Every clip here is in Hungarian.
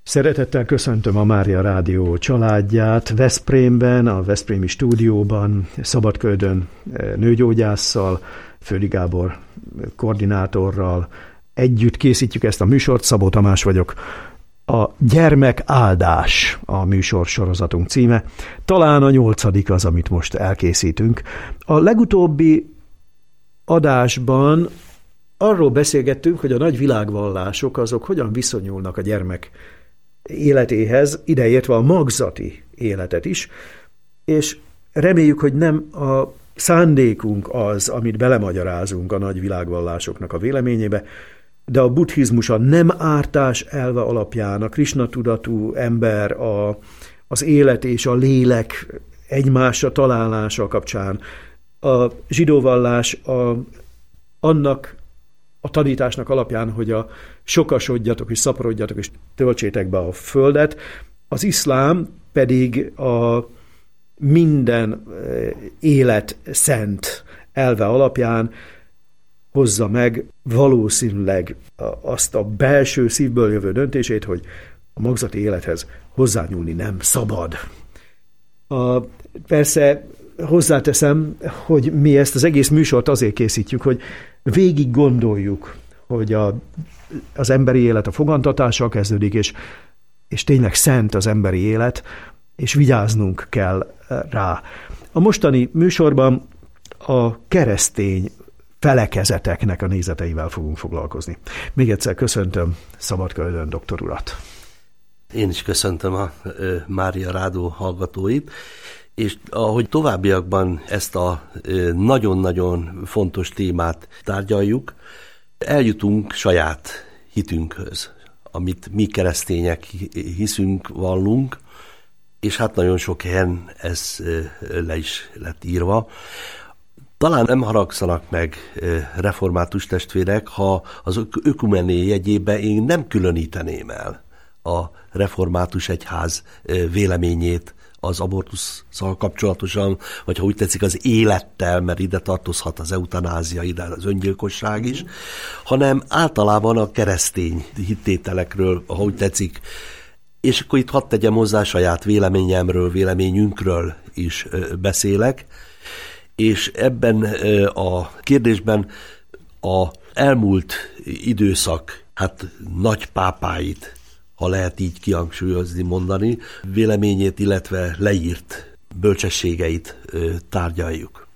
Szeretettel köszöntöm a Mária Rádió családját Veszprémben, a veszprémi stúdióban, Szabadköldön nőgyógyásszal, Földi Gábor koordinátorral. Együtt készítjük ezt a műsort, Szabó Tamás vagyok. A Gyermek áldás a műsor sorozatunk címe. Talán a 8. az, amit most elkészítünk. A legutóbbi adásban arról beszélgettünk, hogy a nagy világvallások azok hogyan viszonyulnak a gyermek életéhez, ideértve a magzati életet is, és reméljük, hogy nem a szándékunk az, amit belemagyarázunk a nagy világvallásoknak a véleményébe, de a buddhizmus a nem ártás elve alapján, a Krisna tudatú ember, az élet és a lélek egymásra találása kapcsán, a zsidóvallás annak a tanításnak alapján, hogy sokasodjatok és szaporodjatok és töltsétek be a földet, az iszlám pedig a minden élet szent elve alapján hozza meg valószínűleg azt a belső szívből jövő döntését, hogy a magzati élethez hozzányúlni nem szabad. Persze hozzáteszem, hogy mi ezt az egész műsort azért készítjük, hogy végig gondoljuk, hogy az emberi élet a fogantatással kezdődik, és tényleg szent az emberi élet, és vigyáznunk kell rá. A mostani műsorban a keresztény felekezeteknek a nézeteivel fogunk foglalkozni. Még egyszer köszöntöm Szabadköldön doktor urat. Én is köszöntöm a Mária Rádió hallgatóit, és ahogy továbbiakban ezt a nagyon-nagyon fontos témát tárgyaljuk, eljutunk saját hitünkhöz, amit mi keresztények hiszünk, vallunk, és hát nagyon sok helyen ez le is lett írva. Talán nem haragszanak meg református testvérek, ha az ökumené jegyébe én nem különíteném el a református egyház véleményét az abortusszal kapcsolatosan, vagy ha úgy tetszik az élettel, mert ide tartozhat az eutanázia, ide az öngyilkosság is, hanem általában a keresztény hittételekről, ha úgy tetszik. És akkor itt hadd tegyem hozzá saját véleményemről, véleményünkről is beszélek, és ebben a kérdésben a elmúlt időszak, hát nagy pápáit, ha lehet így kihangsúlyozni, mondani, véleményét, illetve leírt bölcsességeit tárgyaljuk.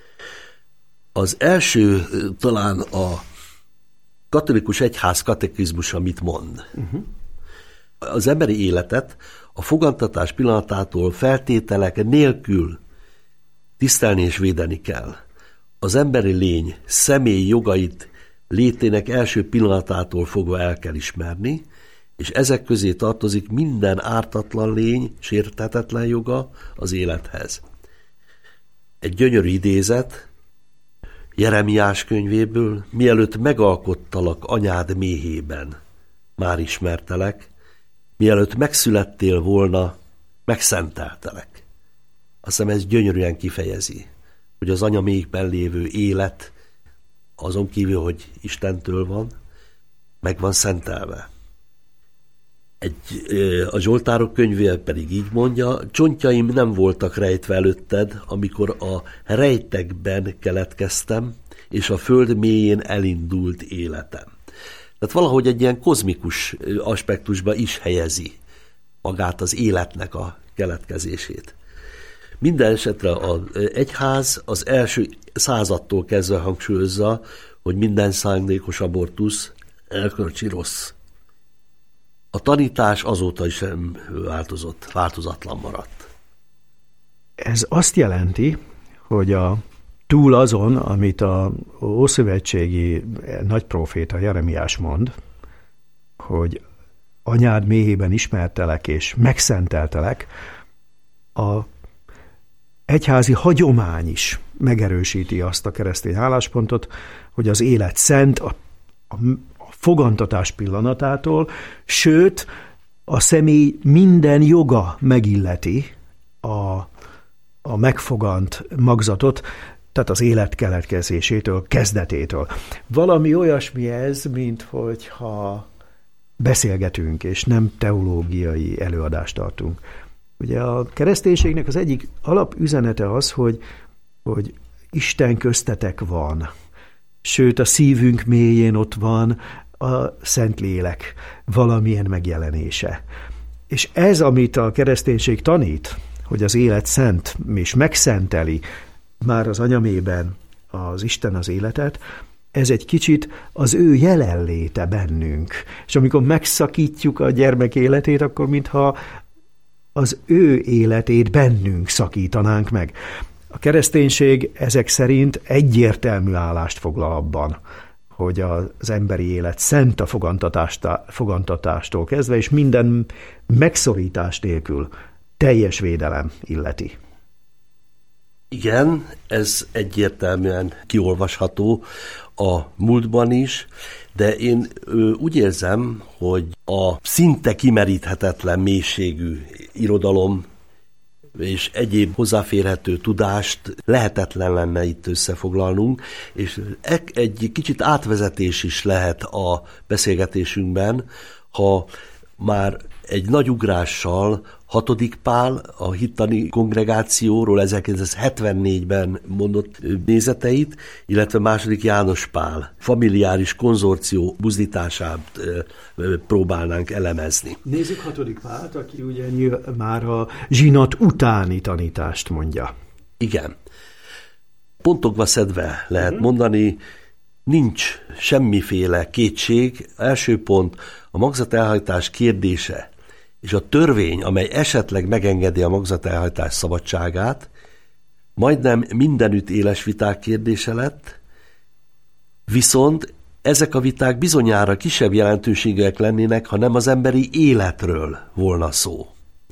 Az első talán a katolikus egyház katekizmusa mit mond. Az emberi életet a fogantatás pillanatától feltételek nélkül tisztelni és védeni kell. Az emberi lény személyi jogait létének első pillanatától fogva el kell ismerni, és ezek közé tartozik minden ártatlan lény, sérthetetlen joga az élethez. Egy gyönyörű idézet Jeremiás könyvéből: mielőtt megalkottalak anyád méhében, már ismertelek, mielőtt megszülettél volna, megszenteltelek. Azt hiszem, ez gyönyörűen kifejezi, hogy az anyaméhben lévő élet, azon kívül, hogy Istentől van, meg van szentelve. A Zsoltárok könyvével pedig így mondja: csontjaim nem voltak rejtve előtted, amikor a rejtekben keletkeztem, és a föld mélyén elindult életem. Tehát valahogy egy ilyen kozmikus aspektusba is helyezi magát az életnek a keletkezését. Minden esetre az egyház az első századtól kezdve hangsúlyozza, hogy minden szándékos abortusz erkölcsi rossz. A tanítás azóta is sem változott, változatlan maradt. Ez azt jelenti, hogy túl azon, amit a ószövetségi nagypróféta Jeremiás mond, hogy anyád méhében ismertelek és megszenteltelek, a egyházi hagyomány is megerősíti azt a keresztény álláspontot, hogy az élet szent a fogantatás pillanatától, sőt, a személy minden joga megilleti a megfogant magzatot, tehát az élet keletkezésétől, kezdetétől. Valami olyasmi ez, mint hogyha beszélgetünk, és nem teológiai előadást tartunk. Ugye a kereszténységnek az egyik alapüzenete az, hogy Isten köztetek van, sőt a szívünk mélyén ott van a Szentlélek valamilyen megjelenése. És ez, amit a kereszténység tanít, hogy az élet szent, és megszenteli már az anyamében az Isten az életet, ez egy kicsit az ő jelenléte bennünk. És amikor megszakítjuk a gyermek életét, akkor mintha az ő életét bennünk szakítanánk meg. A kereszténység ezek szerint egyértelmű állást foglal abban, hogy az emberi élet szent a fogantatástól kezdve, és minden megszorítás nélkül teljes védelem illeti. Igen, ez egyértelműen kiolvasható a múltban is, de én úgy érzem, hogy a szinte kimeríthetetlen mélységű irodalom és egyéb hozzáférhető tudást lehetetlen lenne itt összefoglalnunk, és egy kicsit átvezetés is lehet a beszélgetésünkben, ha már egy nagy ugrással 6. Pál a hittani kongregációról 1974-ben mondott nézeteit, illetve II. János Pál familiáris konzorció buzdítását próbálnánk elemezni. Nézzük 6. Pált, aki ugye már a zsinat utáni tanítást mondja. Igen. Pontokba szedve lehet mondani, nincs semmiféle kétség. Első pont, a magzatelhajtás kérdése és a törvény, amely esetleg megengedi a magzatelhajtás szabadságát, majdnem mindenütt éles viták kérdése lett, viszont ezek a viták bizonyára kisebb jelentőségűek lennének, ha nem az emberi életről volna szó.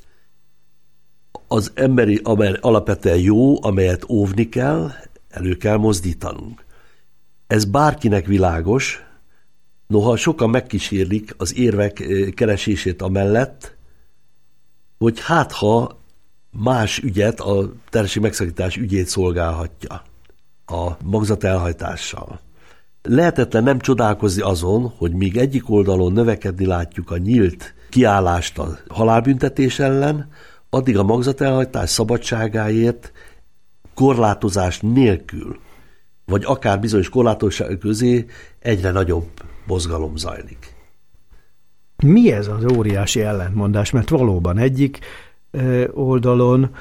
Az emberi alapvetően jó, amelyet óvni kell, elő kell mozdítanunk. Ez bárkinek világos, noha sokan megkísérlik az érvek keresését amellett, hogy ha más ügyet, a terhesség megszakítás ügyét szolgálhatja a magzatelhajtással. Lehetetlen nem csodálkozni azon, hogy míg egyik oldalon növekedni látjuk a nyílt kiállást a halálbüntetés ellen, addig a magzatelhajtás szabadságáért korlátozás nélkül, vagy akár bizonyos korlátozások közé egyre nagyobb mozgalom zajlik. Mi ez az óriási ellentmondás? Mert valóban egyik oldalon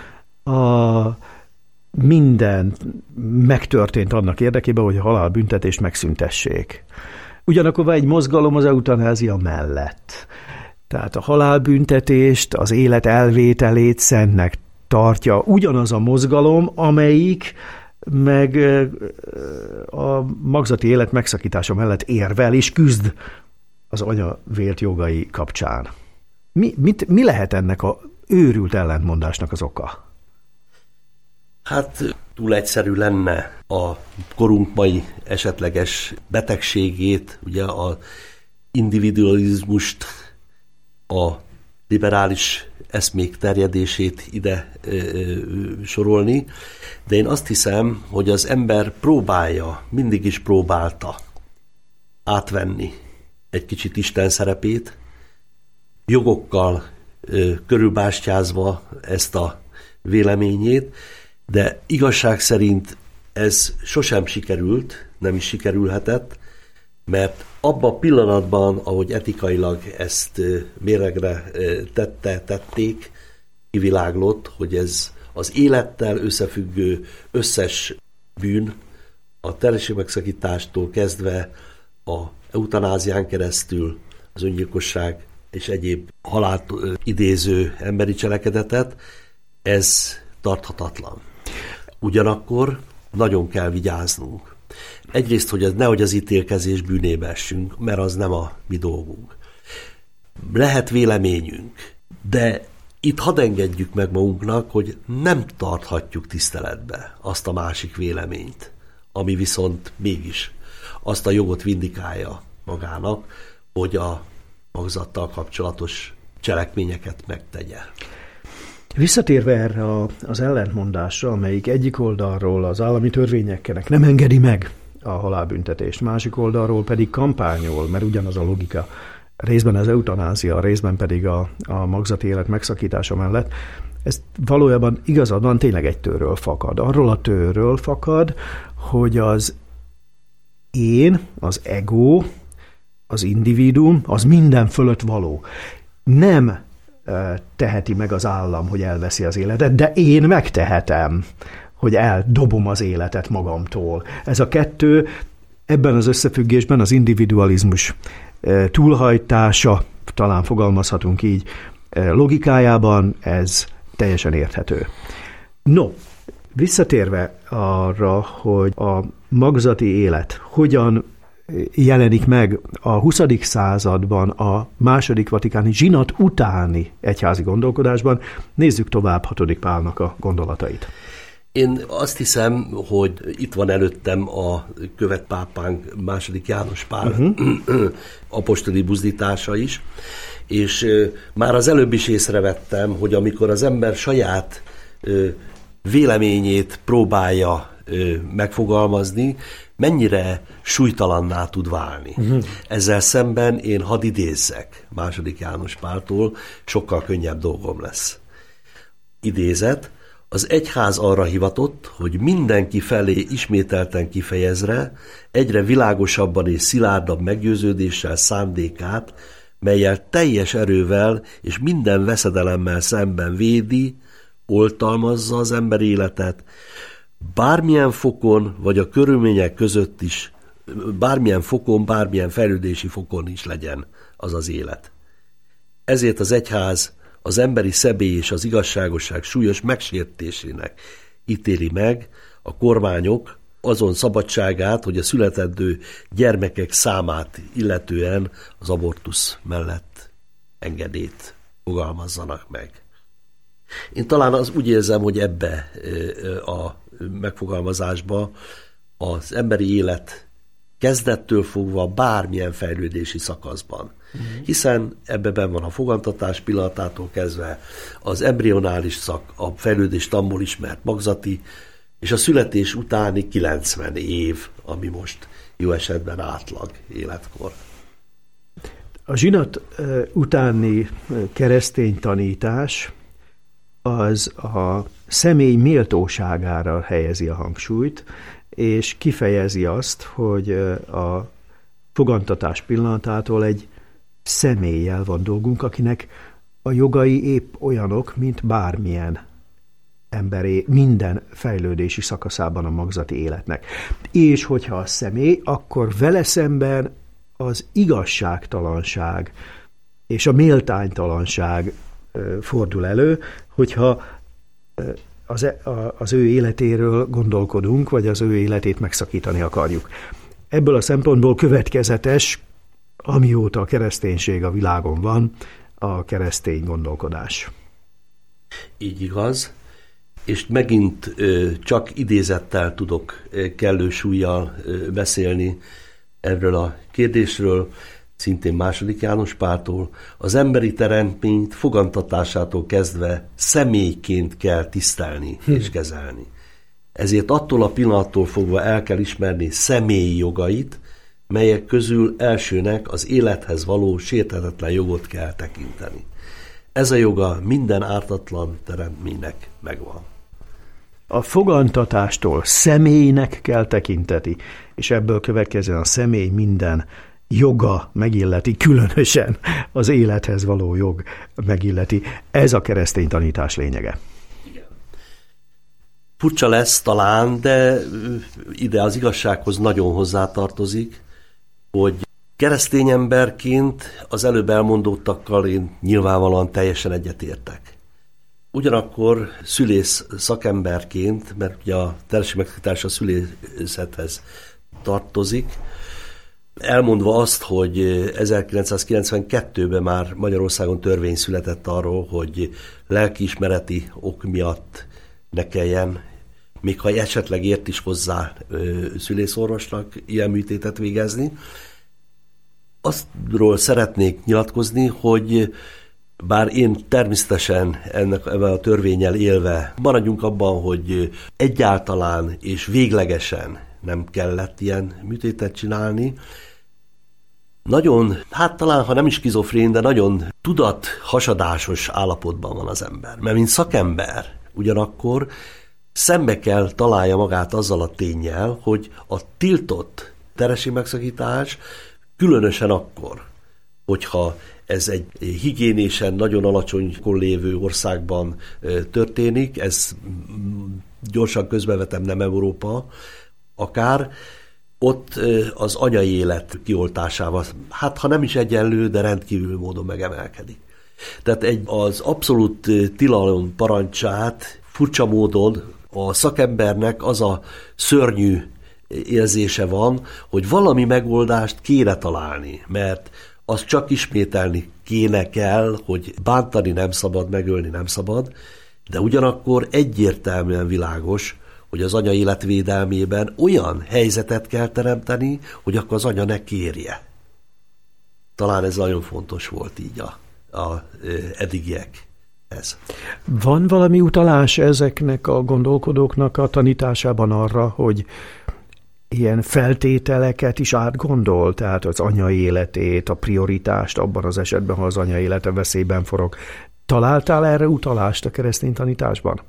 minden megtörtént annak érdekében, hogy a halálbüntetést megszüntessék. Ugyanakkor van egy mozgalom az eutanázia mellett. Tehát a halálbüntetést, az élet elvételét szentnek tartja ugyanaz a mozgalom, amelyik meg a magzati élet megszakítása mellett érvel és küzd az anya vélt jogai kapcsán. Mi lehet ennek a őrült ellentmondásnak az oka? Hát túl egyszerű lenne a korunk mai esetleges betegségét, ugye az individualizmust, a liberális eszmék terjedését ide sorolni, de én azt hiszem, hogy az ember próbálja, mindig is próbálta átvenni egy kicsit Isten szerepét, jogokkal körülbástyázva ezt a véleményét, de igazság szerint ez sosem sikerült, nem is sikerülhetett, mert abban a pillanatban, ahogy etikailag ezt mérlegre tették, kiviláglott, hogy ez az élettel összefüggő összes bűn, a terhesség megszakítástól kezdve a eutanázián keresztül az öngyilkosság és egyéb halált idéző emberi cselekedetet, ez tarthatatlan. Ugyanakkor nagyon kell vigyáznunk. Egyrészt, hogy nehogy az ítélkezés bűnébe essünk, mert az nem a mi dolgunk. Lehet véleményünk, de itt hadd engedjük meg magunknak, hogy nem tarthatjuk tiszteletbe azt a másik véleményt, ami viszont mégis azt a jogot vindikálja magának, hogy a magzattal kapcsolatos cselekményeket megtegye. Visszatérve erre az ellentmondásra, amelyik egyik oldalról az állami törvényeknek nem engedi meg a halálbüntetést, másik oldalról pedig kampányol, mert ugyanaz a logika részben az eutanázia, részben pedig a magzati élet megszakítása mellett, ez valójában igazad van, tényleg egy tőről fakad. Arról a tőről fakad, hogy az én, az ego, az individuum, az minden fölött való. Nem teheti meg az állam, hogy elveszi az életet, de én megtehetem, hogy eldobom az életet magamtól. Ez a kettő ebben az összefüggésben az individualizmus túlhajtása, talán fogalmazhatunk így, logikájában ez teljesen érthető. No, visszatérve arra, hogy a magzati élet hogyan jelenik meg a 20. században a második vatikáni zsinat utáni egyházi gondolkodásban, nézzük tovább 6. Pálnak a gondolatait. Én azt hiszem, hogy itt van előttem a követpápánk II. János Pál apostoli buzdítása is, és már az előbb is észrevettem, hogy amikor az ember saját véleményét próbálja megfogalmazni, mennyire súlytalanná tud válni. Ezzel szemben én hadd idézzek II. János Páltól, sokkal könnyebb dolgom lesz. Idézet: az egyház arra hivatott, hogy mindenki felé ismételten kifejezre, egyre világosabban és szilárdabb meggyőződéssel szándékát, mellyel teljes erővel és minden veszedelemmel szemben védi, oltalmazza az ember életet, bármilyen fokon, vagy a körülmények között is, bármilyen fokon, bármilyen fejlődési fokon is legyen az az élet. Ezért az egyház az emberi személy és az igazságosság súlyos megsértésének ítéli meg a kormányok azon szabadságát, hogy a születendő gyermekek számát illetően az abortusz mellett engedélyt fogalmazzanak meg. Én talán úgy érzem, hogy ebbe a megfogalmazásba az emberi élet kezdettől fogva bármilyen fejlődési szakaszban. Hiszen ebben benn van a fogantatás pillanatától kezdve az embrionális szak, a fejlődés tamból ismert magzati, és a születés utáni 90 év, ami most jó esetben átlag életkor. A zsinat utáni keresztény tanítás az a személy méltóságára helyezi a hangsúlyt, és kifejezi azt, hogy a fogantatás pillanatától egy személlyel van dolgunk, akinek a jogai épp olyanok, mint bármilyen emberé minden fejlődési szakaszában a magzati életnek. És hogyha a személy, akkor vele szemben az igazságtalanság és a méltánytalanság fordul elő, hogyha az ő életéről gondolkodunk, vagy az ő életét megszakítani akarjuk. Ebből a szempontból következetes, amióta a kereszténység a világon van, a keresztény gondolkodás. Így igaz, és megint csak idézettel tudok kellő súllyal beszélni erről a kérdésről, szintén II. János Páltól: az emberi teremtményt fogantatásától kezdve személyként kell tisztelni és kezelni. Ezért attól a pillanattól fogva el kell ismerni személyi jogait, melyek közül elsőnek az élethez való sérthetetlen jogot kell tekinteni. Ez a joga minden ártatlan teremtménynek megvan. A fogantatástól személynek kell tekinteni, és ebből következően a személy minden joga megilleti, különösen az élethez való jog megilleti. Ez a keresztény tanítás lényege. Igen. Furcsa lesz talán, de ide az igazsághoz nagyon hozzátartozik, hogy keresztény emberként az előbb elmondottakkal én nyilvánvalóan teljesen egyetértek. Ugyanakkor szülész szakemberként, mert ugye a terhesség megszakítás a szülészethez tartozik, elmondva azt, hogy 1992-ben már Magyarországon törvény született arról, hogy lelkiismereti ok miatt ne kelljen, még ha esetleg ért is hozzá szülészorvosnak ilyen műtétet végezni. Aztról szeretnék nyilatkozni, hogy bár én természetesen ebben a törvénnyel élve maradjunk abban, hogy egyáltalán és véglegesen nem kellett ilyen műtétet csinálni, nagyon, hát talán ha nem is skizofrén, de nagyon tudathasadásos állapotban van az ember. Mert mint szakember ugyanakkor szembe kell találja magát azzal a ténnyel, hogy a tiltott terhesség-megszakítás különösen akkor, hogyha ez egy higiénésen nagyon alacsonykon lévő országban történik, ez gyorsan közbevetem, nem Európa, akár ott az anyai élet kioltásával, hát ha nem is egyenlő, de rendkívül módon megemelkedik. Tehát az abszolút tilalom parancsát furcsa módon a szakembernek az a szörnyű érzése van, hogy valami megoldást kéne találni, mert azt csak ismételni kell, hogy bántani nem szabad, megölni nem szabad, de ugyanakkor egyértelműen világos, hogy az anya életvédelmében olyan helyzetet kell teremteni, hogy akkor az anya ne kérje. Talán ez nagyon fontos volt így a eddigiekhez. Van valami utalás ezeknek a gondolkodóknak a tanításában arra, hogy ilyen feltételeket is átgondol, tehát az anya életét, a prioritást abban az esetben, ha az anya élete veszélyben forog. Találtál erre utalást a keresztény tanításban?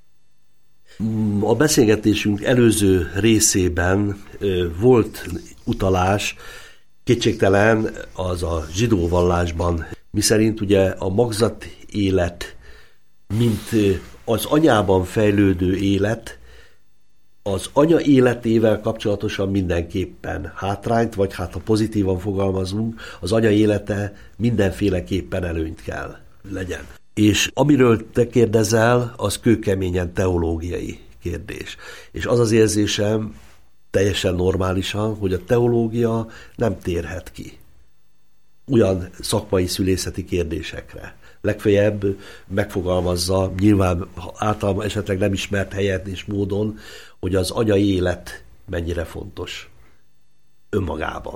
A beszélgetésünk előző részében volt utalás, kétségtelen az a zsidó vallásban, miszerint ugye a magzat élet, mint az anyában fejlődő élet, az anya életével kapcsolatosan mindenképpen hátrányt, vagy hát ha pozitívan fogalmazunk, az anya élete mindenféleképpen előnyt kell legyen. És amiről te kérdezel, az kőkeményen teológiai kérdés. És az az érzésem teljesen normálisan, hogy a teológia nem térhet ki olyan szakmai szülészeti kérdésekre. Legfeljebb megfogalmazza, nyilván általában esetleg nem ismert helyen és módon, hogy az anyai élet mennyire fontos önmagában.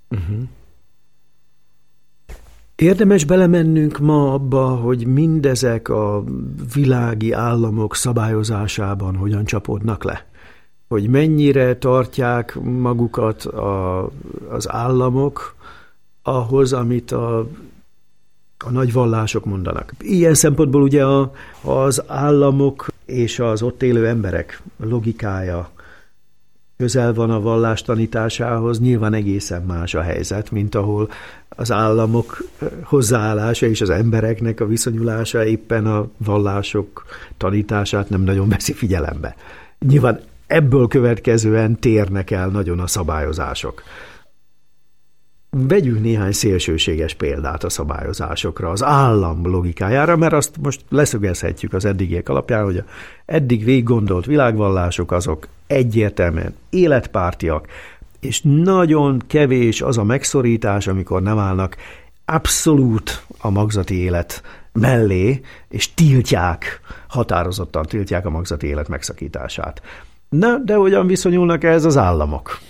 Érdemes belemennünk ma abba, hogy mindezek a világi államok szabályozásában hogyan csapódnak le. Hogy mennyire tartják magukat az államok ahhoz, amit a nagy vallások mondanak. Ilyen szempontból ugye az államok és az ott élő emberek logikája közel van a vallás tanításához, nyilván egészen más a helyzet, mint ahol az államok hozzáállása és az embereknek a viszonyulása éppen a vallások tanítását nem nagyon veszi figyelembe. Nyilván ebből következően térnek el nagyon a szabályozások. Vegyünk néhány szélsőséges példát a szabályozásokra, az állam logikájára, mert azt most leszögezhetjük az eddigiek alapján, hogy eddig végiggondolt világvallások azok egyértelműen életpártiak, és nagyon kevés az a megszorítás, amikor nem állnak abszolút a magzati élet mellé, és határozottan tiltják a magzati élet megszakítását. Na, de hogyan viszonyulnak ehhez az államok?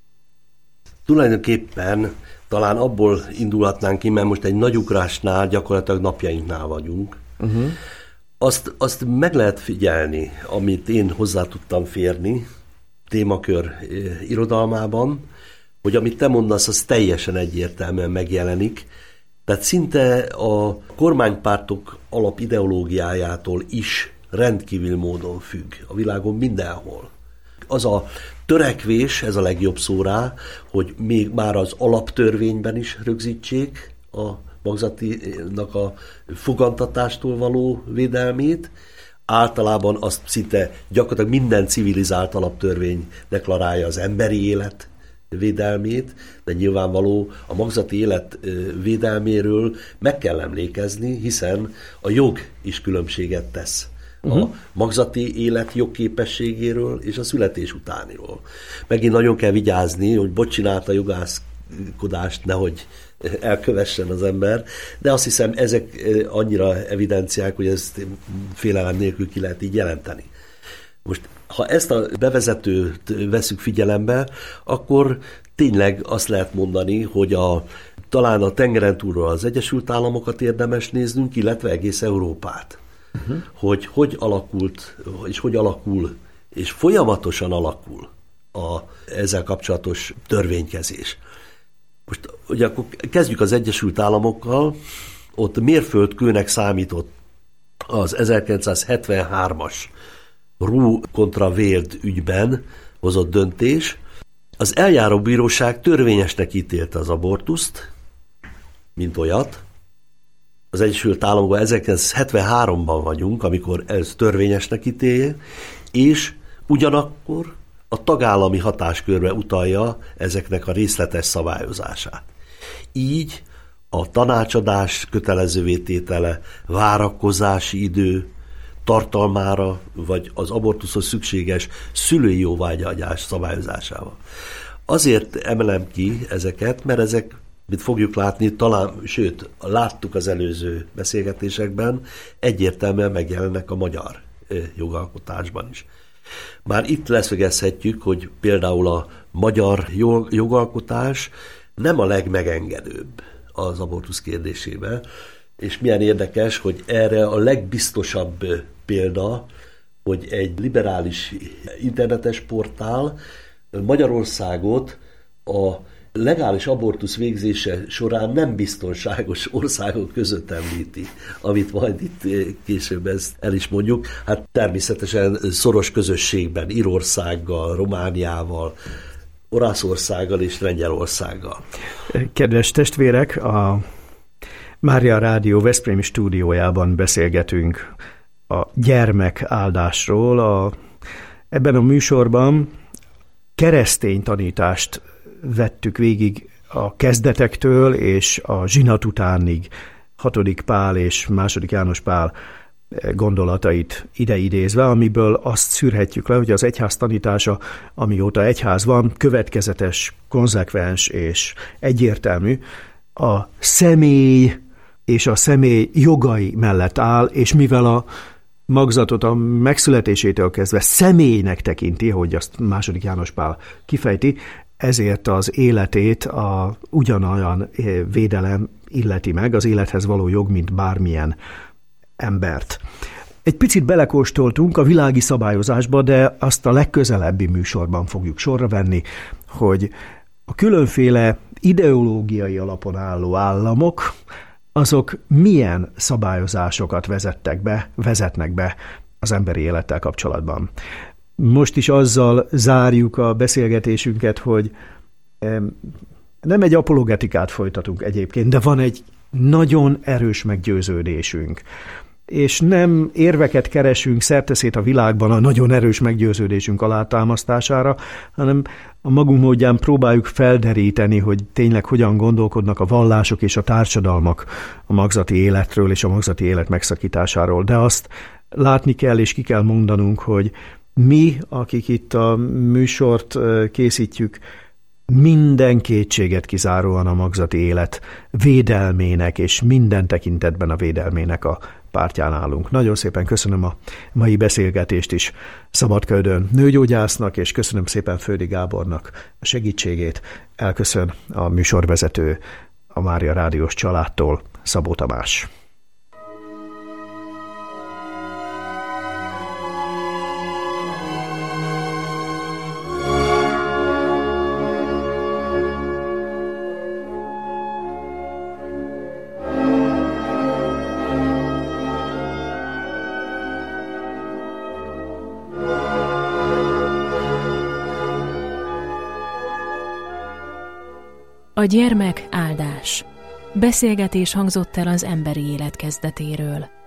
Tulajdonképpen talán abból indulhatnánk ki, mert most egy nagy ugrásnál, gyakorlatilag napjainknál vagyunk. Azt meg lehet figyelni, amit én hozzá tudtam férni témakör irodalmában, hogy amit te mondasz, az teljesen egyértelműen megjelenik. Tehát szinte a kormánypártok alapideológiájától is rendkívül módon függ a világon mindenhol. Az a törekvés, ez a legjobb szó rá, hogy még már az alaptörvényben is rögzítsék a magzatinak a fogantatástól való védelmét. Általában azt szinte gyakorlatilag minden civilizált alaptörvény deklarálja az emberi élet védelmét, de nyilvánvaló a magzati élet védelméről meg kell emlékezni, hiszen a jog is különbséget tesz a magzati élet jogképességéről és a születés utániról. Megint nagyon kell vigyázni, hogy bocsánat a jogászkodást nehogy elkövessen az ember, de azt hiszem ezek annyira evidenciák, hogy ezt félelem nélkül ki lehet így jelenteni. Most, ha ezt a bevezetőt veszük figyelembe, akkor tényleg azt lehet mondani, hogy talán a tengeren túlról az Egyesült Államokat érdemes néznünk, illetve egész Európát. Hogy alakult, és hogy alakul, és folyamatosan alakul ezzel kapcsolatos törvénykezés. Most ugye akkor kezdjük az Egyesült Államokkal, ott mérföldkőnek számított az 1973-as Roe kontra Wade ügyben hozott döntés. Az eljáróbíróság törvényesnek ítélte az abortuszt, mint olyat. Az Egyesült Államokban 1973-ban vagyunk, amikor ez törvényesnek ítélje, és ugyanakkor a tagállami hatáskörbe utalja ezeknek a részletes szabályozását. Így a tanácsadás kötelezővé tétele, várakozási idő tartalmára, vagy az abortuszhoz szükséges szülői jóváhagyás szabályozásával. Azért emelem ki ezeket, mert ezek, mint fogjuk látni, sőt, láttuk az előző beszélgetésekben, egyértelműen megjelennek a magyar jogalkotásban is. Már itt leszögezhetjük, hogy például a magyar jogalkotás nem a legmegengedőbb az abortusz kérdésében, és milyen érdekes, hogy erre a legbiztosabb példa, hogy egy liberális internetes portál Magyarországot a legális abortusz végzése során nem biztonságos országok között említi, amit majd itt később ezt el is mondjuk. Hát természetesen szoros közösségben Írországgal, Romániával, Olaszországgal és Lengyelországgal. Kedves testvérek, a Mária Rádió veszprémi stúdiójában beszélgetünk a gyermekáldásról. Ebben a műsorban keresztény tanítást vettük végig a kezdetektől és a zsinat utánig 6. Pál és 2. János Pál gondolatait ideidézve, amiből azt szűrhetjük le, hogy az egyház tanítása, amióta egyház van, következetes, konzekvens és egyértelmű, a személy és a személy jogai mellett áll, és mivel a magzatot a megszületésétől kezdve személynek tekinti, hogy azt 2. János Pál kifejti, ezért az életét ugyanolyan védelem illeti meg, az élethez való jog, mint bármilyen embert. Egy picit belekóstoltunk a világi szabályozásba, de azt a legközelebbi műsorban fogjuk sorra venni, hogy a különféle ideológiai alapon álló államok, azok milyen szabályozásokat vezetnek be az emberi élettel kapcsolatban. Most is azzal zárjuk a beszélgetésünket, hogy nem egy apologetikát folytatunk egyébként, de van egy nagyon erős meggyőződésünk. És nem érveket keresünk szerteszét a világban a nagyon erős meggyőződésünk alátámasztására, hanem a magunk módján próbáljuk felderíteni, hogy tényleg hogyan gondolkodnak a vallások és a társadalmak a magzati életről és a magzati élet megszakításáról. De azt látni kell és ki kell mondanunk, hogy mi, akik itt a műsort készítjük, minden kétséget kizáróan a magzati élet védelmének és minden tekintetben a védelmének a pártján állunk. Nagyon szépen köszönöm a mai beszélgetést is Szabadköldön nőgyógyásznak, és köszönöm szépen Földi Gábornak a segítségét. Elköszön a műsorvezető a Mária Rádiós családtól, Szabó Tamás. A gyermek áldás. Beszélgetés hangzott el az emberi élet kezdetéről.